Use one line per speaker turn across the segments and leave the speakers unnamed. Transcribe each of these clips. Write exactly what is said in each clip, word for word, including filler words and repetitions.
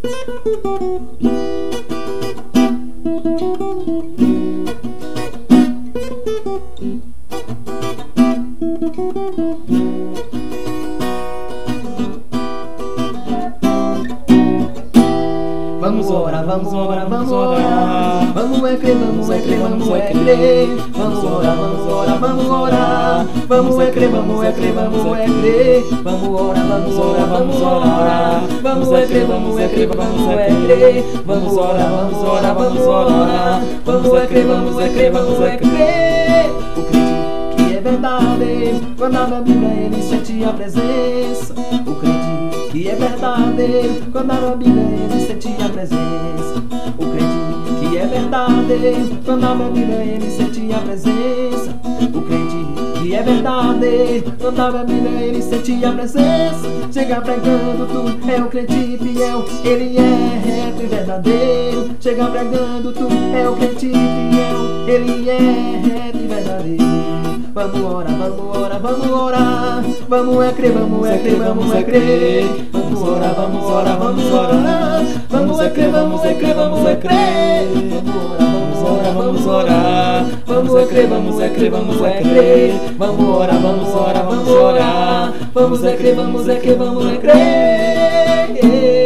Vamos orar, vamos orar, vamos orar. Vamos é crer, vamos é crer, vamos é crer. Vamos orar, vamos orar, vamos orar. Vamos é crer, vamos é crer, vamos é crer. Vamos orar, vamos orar, vamos orar. Vamos é crer, vamos é crer, vamos é crer. Vamos orar, vamos orar, vamos orar. Vamos é crer, vamos é crer, vamos é crer. O crente que é verdade, quando abre a Bíblia ele sente a presença. O crente que é verdadeiro, quando abre a Bíblia ele sente a presença. O crente que é verdadeiro, quando abre a Bíblia ele sente a presença. O crente que é verdadeiro, quando abre a Bíblia ele sente a presença. Chega pregando tu, é o crente fiel, ele é reto e verdadeiro. Chega pregando tu, é o crente fiel, ele é reto e verdadeiro. Vamos orar, vamos orar, vamos orar. Vamos é crer, vamos é crer, vamos é crer. Vamos orar, vamos orar, vamos orar. Vamos é crer, vamos é crer, vamos é crer. Vamos orar, vamos orar. Vamos é crer, vamos é crer, vamos é crer. Vamos orar, vamos orar, vamos orar. Vamos é crer, vamos é crer, vamos é crer.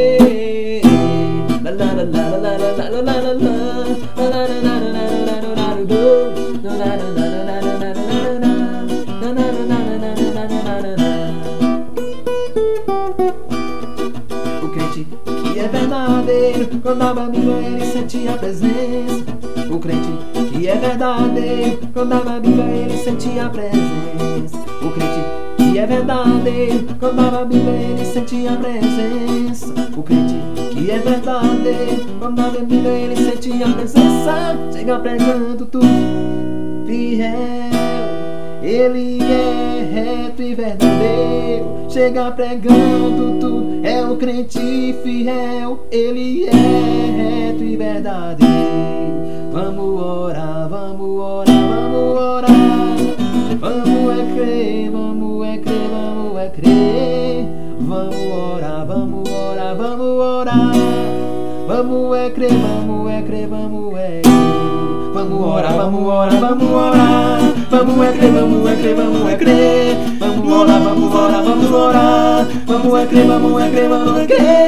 La la la la la la la la la la. O crente que é verdadeiro, quando abre a Bíblia ele sente a presença. O crente que é verdadeiro, quando abre a Bíblia ele sente a presença. O crente que é verdadeiro, quando abre a Bíblia ele sente a presença. O crente que é verdadeiro, quando abre a Bíblia ele sente a presença. Chega pregando tu, fiel, ele é reto e verdadeiro. Chega pregando tudo, é o crente fiel, ele é reto e verdadeiro. Vamos orar, vamos orar, vamos orar. Vamos é crer, vamos é crer, vamos é crer. Vamos orar, vamos orar, vamos orar. Vamos é crer, vamos é crer, vamos é crer. Vamos orar, vamos orar, vamos orar. Vamos é crer, vamos é crer, vamos é crer. Vamos orar, vamos orar, vamos orar. Vamos é crer, vamos é crer, vamos é crer.